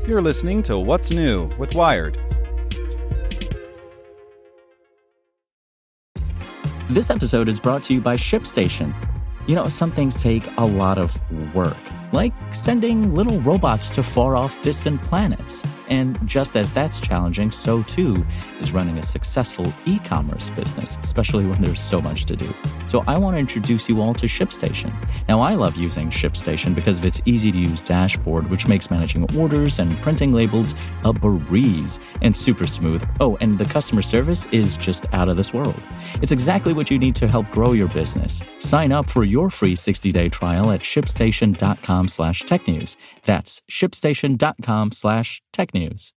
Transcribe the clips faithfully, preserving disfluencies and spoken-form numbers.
You're listening to What's New with Wired. This episode is brought to you by ShipStation. You know, some things take a lot of work, like sending little robots to far-off distant planets. And just as that's challenging, so too is running a successful e-commerce business, especially when there's so much to do. So I want to introduce you all to ShipStation. Now, I love using ShipStation because of its easy-to-use dashboard, which makes managing orders and printing labels a breeze and super smooth. Oh, and the customer service is just out of this world. It's exactly what you need to help grow your business. Sign up for your free sixty-day trial at shipstation.com slash technews. That's shipstation.com slash technews.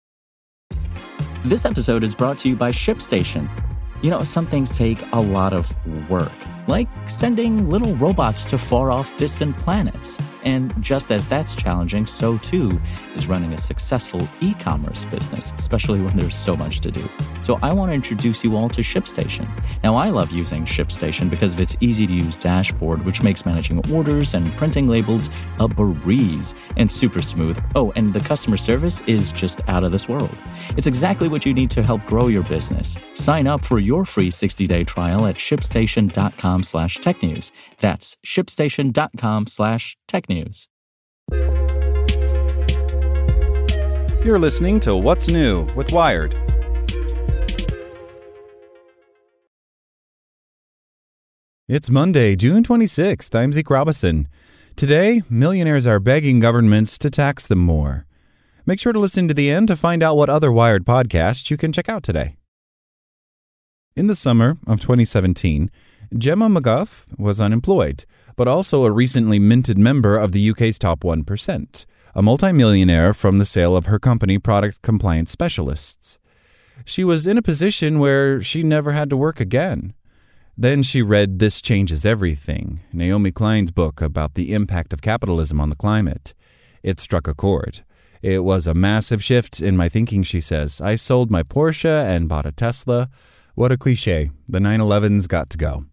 This episode is brought to you by ShipStation. You know, some things take a lot of work, like sending little robots to far-off distant planets. And just as that's challenging, so too is running a successful e-commerce business, especially when there's so much to do. So I want to introduce you all to ShipStation. Now, I love using ShipStation because of its easy-to-use dashboard, which makes managing orders and printing labels a breeze and super smooth. Oh, and the customer service is just out of this world. It's exactly what you need to help grow your business. Sign up for your free sixty-day trial at shipstation.com slash technews. That's shipstation.com slash technews. You're listening to What's New with Wired. It's Monday, June twenty-sixth. I'm Zeke Robison. Today, millionaires are begging governments to tax them more. Make sure to listen to the end to find out what other Wired podcasts you can check out today. In the summer of twenty seventeen, Gemma McGuff was unemployed, but also a recently minted member of the U K's top one percent, a multimillionaire from the sale of her company Product Compliance Specialists. She was in a position where she never had to work again. Then she read This Changes Everything, Naomi Klein's book about the impact of capitalism on the climate. It struck a chord. It was a massive shift in my thinking, she says. I sold my Porsche and bought a Tesla. What a cliche. The nine elevens got to go.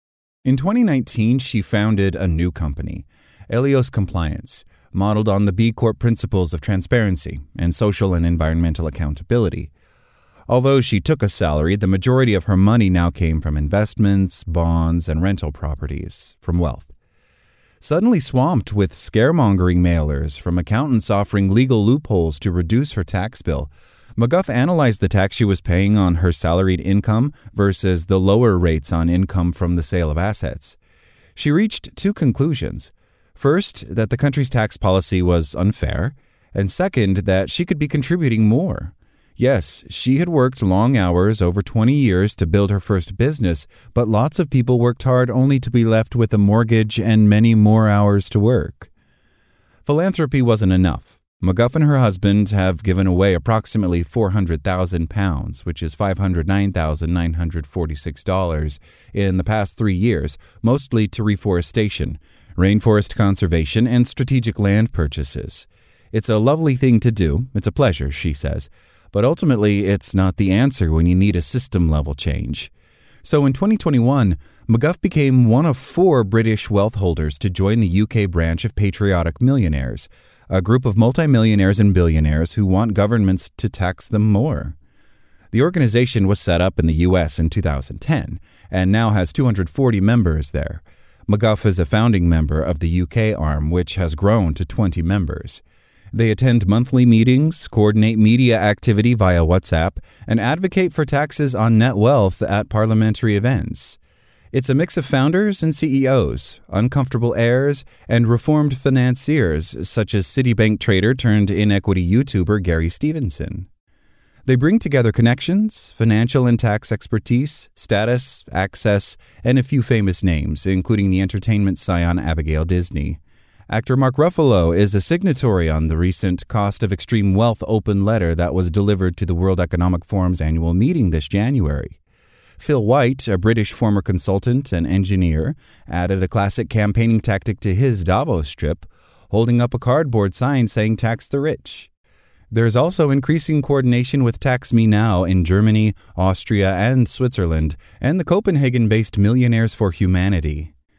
In twenty nineteen, she founded a new company, Elios Compliance, modeled on the B Corp principles of transparency and social and environmental accountability. Although she took a salary, the majority of her money now came from investments, bonds, and rental properties, from wealth. Suddenly swamped with scaremongering mailers from accountants offering legal loopholes to reduce her tax bill, McGuff analyzed the tax she was paying on her salaried income versus the lower rates on income from the sale of assets. She reached two conclusions. First, that the country's tax policy was unfair, and second, that she could be contributing more. Yes, she had worked long hours over twenty years to build her first business, but lots of people worked hard only to be left with a mortgage and many more hours to work. Philanthropy wasn't enough. McGuff and her husband have given away approximately four hundred thousand pounds, which is five hundred nine thousand nine hundred forty-six dollars, in the past three years, mostly to reforestation, rainforest conservation, and strategic land purchases. It's a lovely thing to do. It's a pleasure, she says. But ultimately, it's not the answer when you need a system-level change. So in twenty twenty-one, McGuff became one of four British wealth holders to join the U K branch of Patriotic Millionaires, a group of multimillionaires and billionaires who want governments to tax them more. The organization was set up in the U S in two thousand ten and now has two hundred forty members there. McGuff is a founding member of the U K arm, which has grown to twenty members. They attend monthly meetings, coordinate media activity via WhatsApp, and advocate for taxes on net wealth at parliamentary events. It's a mix of founders and C E Os, uncomfortable heirs, and reformed financiers such as Citibank trader turned inequity YouTuber Gary Stevenson. They bring together connections, financial and tax expertise, status, access, and a few famous names, including the entertainment scion Abigail Disney. Actor Mark Ruffalo is a signatory on the recent Cost of Extreme Wealth open letter that was delivered to the World Economic Forum's annual meeting this January. Phil White, a British former consultant and engineer, added a classic campaigning tactic to his Davos trip, holding up a cardboard sign saying "Tax the Rich." There's also increasing coordination with Tax Me Now in Germany, Austria, and Switzerland, and the Copenhagen-based Millionaires for Humanity.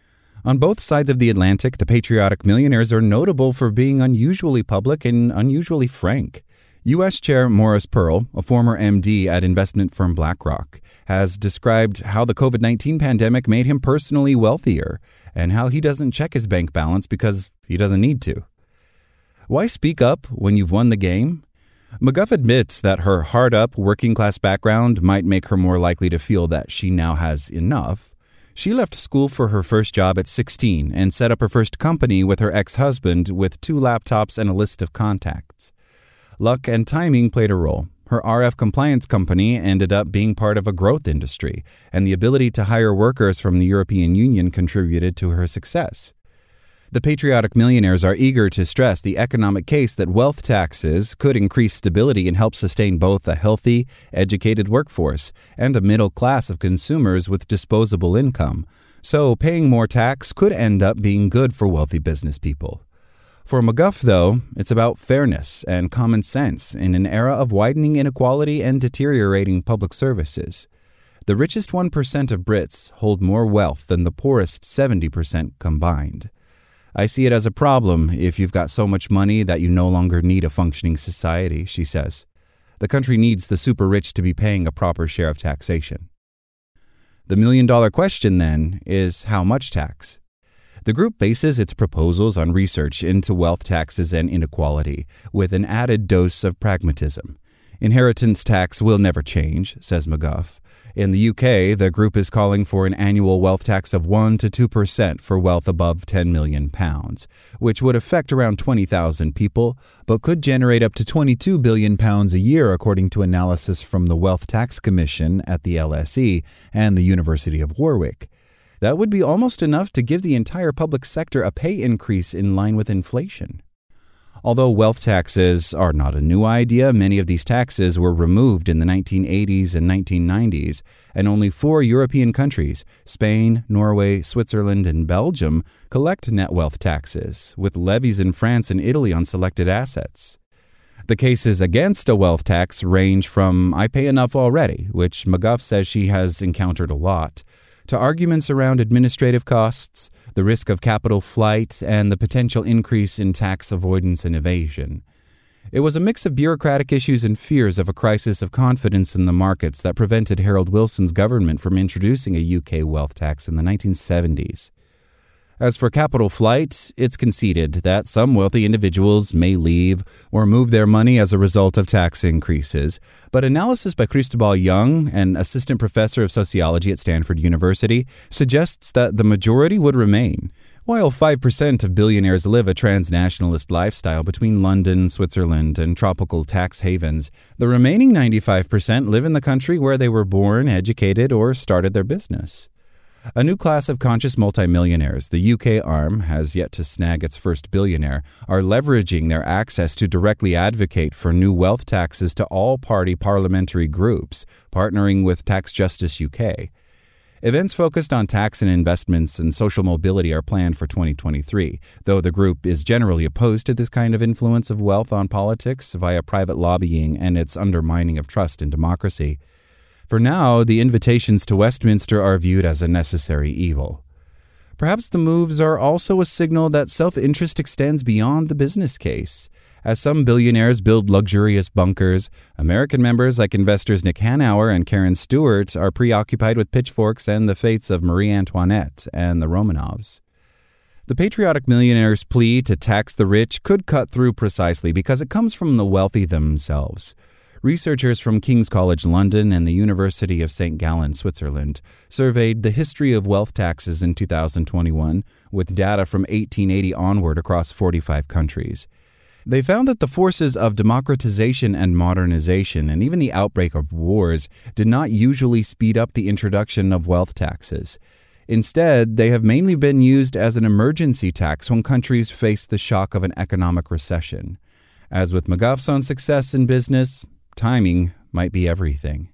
On both sides of the Atlantic, the patriotic millionaires are notable for being unusually public and unusually frank. U S Chair Morris Pearl, a former M D at investment firm BlackRock, has described how the covid nineteen pandemic made him personally wealthier and how he doesn't check his bank balance because he doesn't need to. Why speak up when you've won the game? McGuff admits that her hard-up, working-class background might make her more likely to feel that she now has enough. She left school for her first job at sixteen and set up her first company with her ex-husband with two laptops and a list of contacts. Luck and timing played a role. Her R F compliance company ended up being part of a growth industry, and the ability to hire workers from the European Union contributed to her success. The patriotic millionaires are eager to stress the economic case that wealth taxes could increase stability and help sustain both a healthy, educated workforce and a middle class of consumers with disposable income. So paying more tax could end up being good for wealthy business people. For McGuff, though, it's about fairness and common sense in an era of widening inequality and deteriorating public services. The richest one percent of Brits hold more wealth than the poorest seventy percent combined. I see it as a problem if you've got so much money that you no longer need a functioning society, she says. The country needs the super rich to be paying a proper share of taxation. The million-dollar question, then, is how much tax? The group bases its proposals on research into wealth taxes and inequality, with an added dose of pragmatism. Inheritance tax will never change, says McGuff. In the U K, the group is calling for an annual wealth tax of one to two percent for wealth above ten million pounds, which would affect around twenty thousand people, but could generate up to twenty-two billion pounds a year according to analysis from the Wealth Tax Commission at the L S E and the University of Warwick. That would be almost enough to give the entire public sector a pay increase in line with inflation. Although wealth taxes are not a new idea, many of these taxes were removed in the nineteen eighties and nineteen nineties, and only four European countries, Spain, Norway, Switzerland, and Belgium, collect net wealth taxes, with levies in France and Italy on selected assets. The cases against a wealth tax range from "I pay enough already," which McGuff says she has encountered a lot, to arguments around administrative costs, the risk of capital flight, and the potential increase in tax avoidance and evasion. It was a mix of bureaucratic issues and fears of a crisis of confidence in the markets that prevented Harold Wilson's government from introducing a U K wealth tax in the nineteen seventies. As for capital flight, it's conceded that some wealthy individuals may leave or move their money as a result of tax increases, but analysis by Cristobal Young, an assistant professor of sociology at Stanford University, suggests that the majority would remain. While five percent of billionaires live a transnationalist lifestyle between London, Switzerland, and tropical tax havens, the remaining ninety-five percent live in the country where they were born, educated, or started their business. A new class of conscious multimillionaires, the U K arm has yet to snag its first billionaire, are leveraging their access to directly advocate for new wealth taxes to all-party parliamentary groups, partnering with Tax Justice U K. Events focused on tax and investments and social mobility are planned for twenty twenty-three, though the group is generally opposed to this kind of influence of wealth on politics via private lobbying and its undermining of trust in democracy. For now, the invitations to Westminster are viewed as a necessary evil. Perhaps the moves are also a signal that self-interest extends beyond the business case. As some billionaires build luxurious bunkers, American members like investors Nick Hanauer and Karen Stewart are preoccupied with pitchforks and the fates of Marie Antoinette and the Romanovs. The patriotic millionaire's plea to tax the rich could cut through precisely because it comes from the wealthy themselves. Researchers from King's College London and the University of Saint Gallen, Switzerland, surveyed the history of wealth taxes in two thousand twenty-one with data from eighteen eighty onward across forty-five countries. They found that the forces of democratization and modernization and even the outbreak of wars did not usually speed up the introduction of wealth taxes. Instead, they have mainly been used as an emergency tax when countries face the shock of an economic recession. As with McGuff's own success in business, timing might be everything.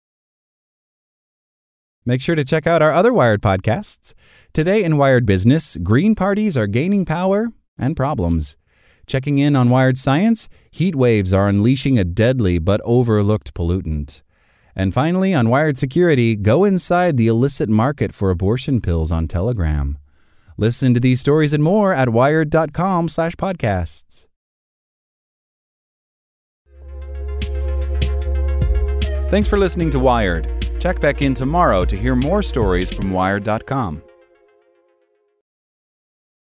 Make sure to check out our other Wired podcasts. Today in Wired Business, green parties are gaining power and problems. Checking in on Wired Science, heat waves are unleashing a deadly but overlooked pollutant. And finally, on Wired Security, go inside the illicit market for abortion pills on Telegram. Listen to these stories and more at wired.com slash podcasts. Thanks for listening to Wired. Check back in tomorrow to hear more stories from wired dot com.